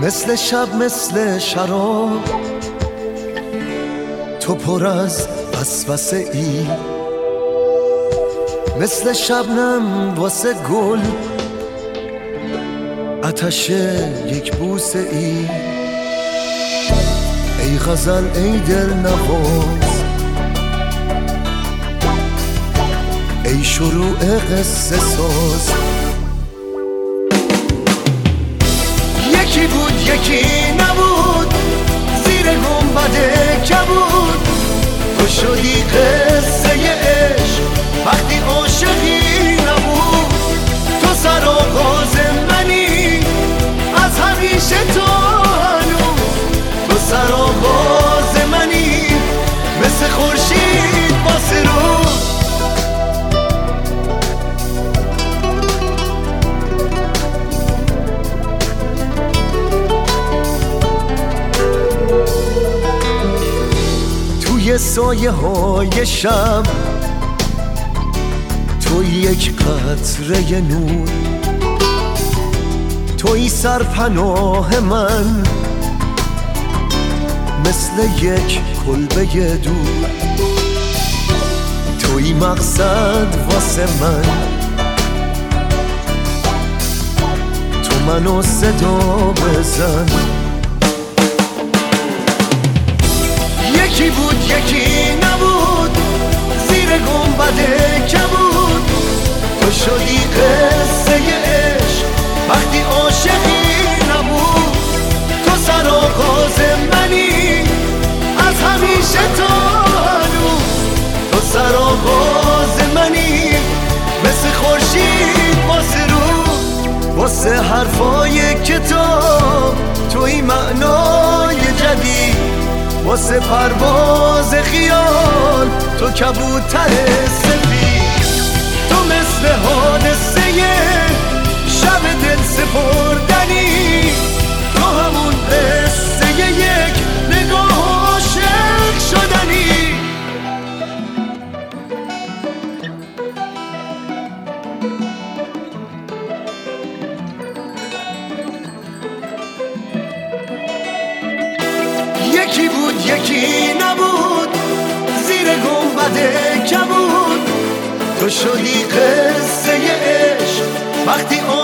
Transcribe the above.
مثل شب مثل شراب، تو پر از وسوسه ای، مثل شبنم واسه گل، آتش یک بوسه ای. ای غزل ای دل نواز، ای شروع قصه ساز. یکی بود یکی نبود، زیر گنبد کبود، تو شدی قصه عشق وقتی عاشقی نبود. تو سرآغاز منی از همیشه تا هنوز، تو سرآغاز منی مثل خورشید واسه روز. توی سایه های شب تو یک قطره نور، توی سرپناه من مثل یک کلبه دور. توی مقصد واسه من، تو منو صدا بزن. یکی بود یکی نبود، زیر گنبد کبود، تو شدی قصه عشق وقتی عاشقی نبود. تو سرآغاز منی از همیشه تا هنوز، تو سرآغاز منی مثل خورشید واسه روز. واسه حرفای کتاب توی معنای جدید، واسه پرواز خیال تو کبوتر سفید. تو مثل حادثه شب دل سپردنی، تو همون قصه یک نگاه عاشق شدنی. یکی بود یکی نبود، زیر گنبد کبود، تو شدی قصه عشق وقتی